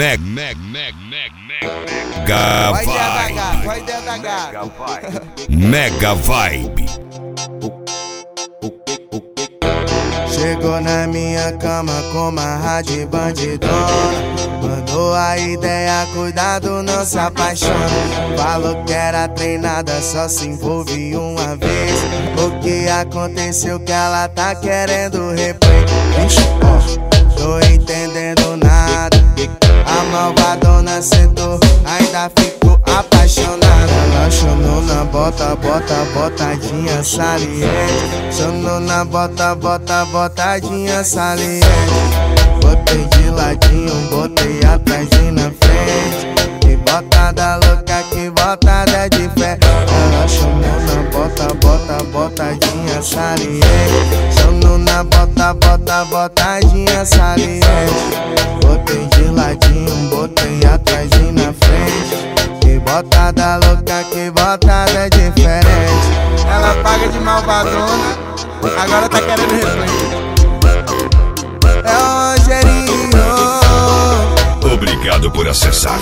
Mega Vibe. Chegou na minha cama com uma rádio bandidona. Mandou a ideia, cuidado, não se apaixona. Falou que era treinada, só se envolve uma vez. O que aconteceu que ela tá querendo replay? Vixe, tô entendendo nada. A malvadona sentou, ainda ficou apaixonada. Ela chamou na botadinha saliente. Chamou na botadinha saliente. Botei de ladinho, botei atrás e na frente. Que botada louca, que botada de fé. Ela chamou na botadinha saliente. Chamou na botadinha saliente. Botei de ladinho, botei atrás e na frente. Que botada louca, que botada diferente. Ela paga de malvadona, agora tá querendo replay. É o Rogerinho. Obrigado por acessar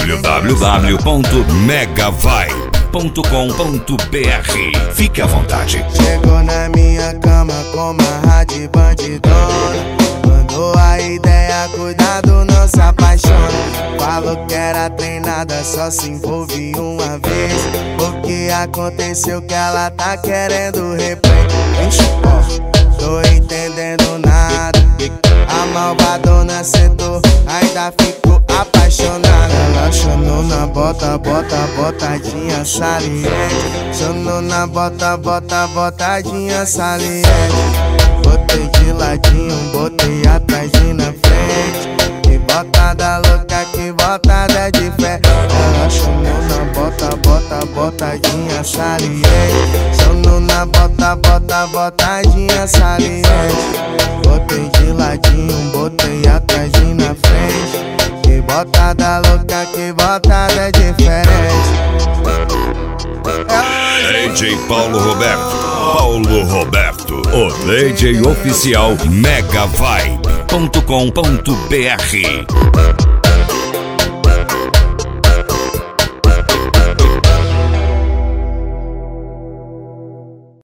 www.megavibe.com.br. Fique à vontade. Chegou na minha cama com uma rádio bandidona. Mandou a ideia, cuidado, não se apaixona. Falou que era treinada, só se envolve uma vez. O que aconteceu que ela tá querendo replay? Vixe, tô entendendo nada. A malvadona sentou, ainda ficou apaixonada. Ela chamou na botadinha saliente. Chamou na botadinha saliente. Botei de ladinho, botei atrás e na frente. Que botada louca, que botada de fé. Ela chamou na botadinha saliente. Chamou na botadinha saliente. Botei de ladinho, botei atrás e na frente. Que botada louca, que botada diferente. DJ Paulo Roberto, o DJ oficial megavibe.com.br.